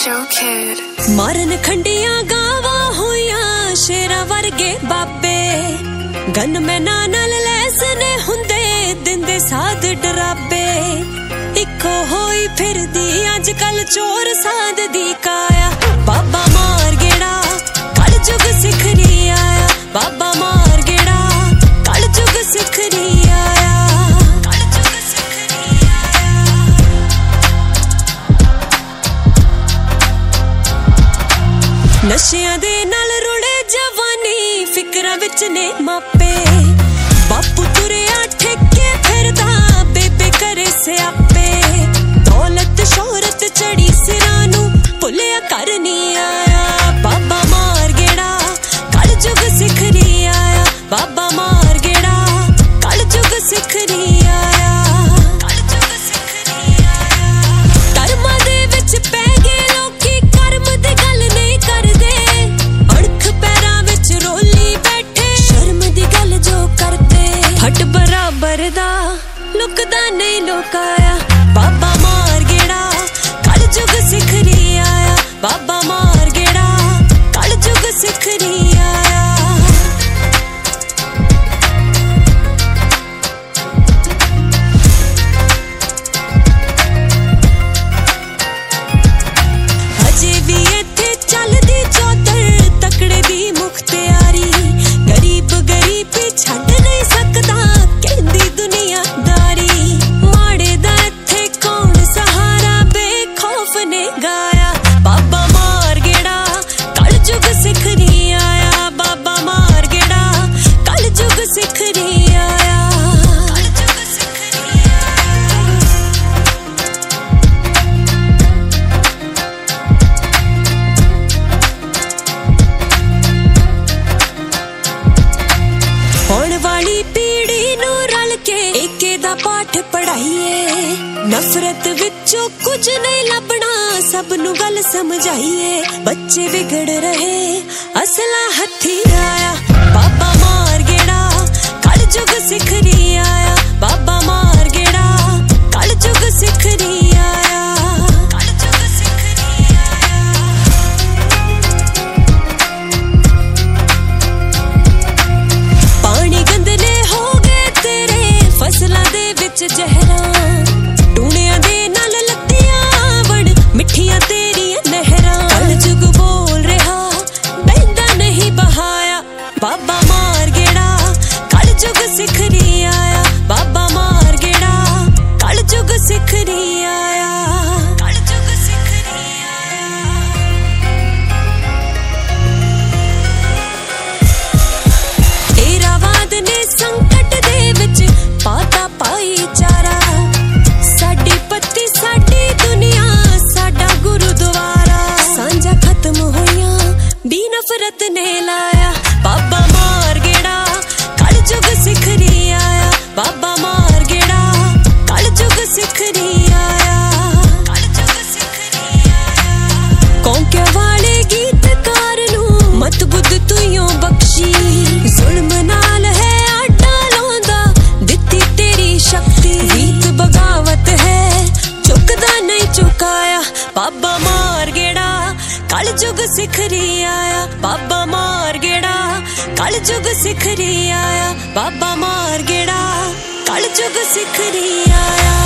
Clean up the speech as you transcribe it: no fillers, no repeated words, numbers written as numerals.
Show Kid मारन खंडियां गावा होया शेरा वर्गे बाबे गन में नाल लैस ने हुंदे दिंदे साध डराबे इको होई फिरदी अजकल चोर साध दी काया बाबा मार गेड़ा कल जुग सिखरी आया बाबा मार गेड़ा कल जुग सिखरी आया नशियां दे नाल रुड़े जवानी फिकरां विच ने मापे बापू तुरिया ठेके फिरदा बेबे करे स्यापे दौलत शोहरत चढ़ी सिरां नूं भुलिया कर नहीं आया बाबा मार गेड़ा कल जुग सिखरी आया बाबा मार गेड़ा कल जुग सिखरी आया कर्मां दे विच पै गए लोकी कर्म दी गल नहीं करदे फट बराबर दा लुकदा नहीं लोकाया बाबा मार गेड़ा कल जुग सिखरी आया बाबा मार गेड़ा कल जुग सिखरी आया अजे भी इत्थे चलदी चौधर तकड़े दी मुख्तियारी गरीब गरीबी छड्ड नहीं सकदा कहंदी दुनियादारी माड़े दा इत्थे कौन सहारा बेखौफ ने गाया बाबा मार गेड़ा कल जुग सिखरी आया बाबा मार गेड़ा कल जुग सिखरी आया होने वाली पीढ़ी नू रल के एके दा पाठ पढ़ाइए नफरत विचों कुछ नहीं लभना सब नू गल समझाइए बच्चे बिगड़ रहे असला हथी आया बाबा मार गेड़ा कल जुग सिखरी आया बाबा मार गेड़ा कल जुग सिखरी आया फसलां दे विच जहरां टूणियां दे नाल लत्तियां बण मिठियां तेरियां नहरां कल जुग बोल रहा बहंदा नहीं बहाया बाबा मार गेड़ा कल जुग सिखरी आया बाबा मार गेड़ा कल जुग सिखरी आया कल जुग सिखरी आया एरावाद ने संकट दे विच पाता भाईचारा साडी पत्ती साडी दुनिया साडा गुरुद्वारा सांझा खत्म होया दी नफरत ने लाया बाबा मार गेड़ा कल जुग सिखरी आया बाबा मार गेड़ा कल जुग सिखरी आया कौंके वाले गीतकार नू मत बुद्ध तुइयों बख्शी जुल्म नाल है आटा लांदा दित्ती तेरी शक्ति गीत बगावत है चुकदा नहीं चुकाया बाबा मार गेड़ा कल जुग सिखरी आया बाबा मार गेड़ा कल जुग सिखरी आया बाबा मार गेड़ा कल जुग सिखरी आया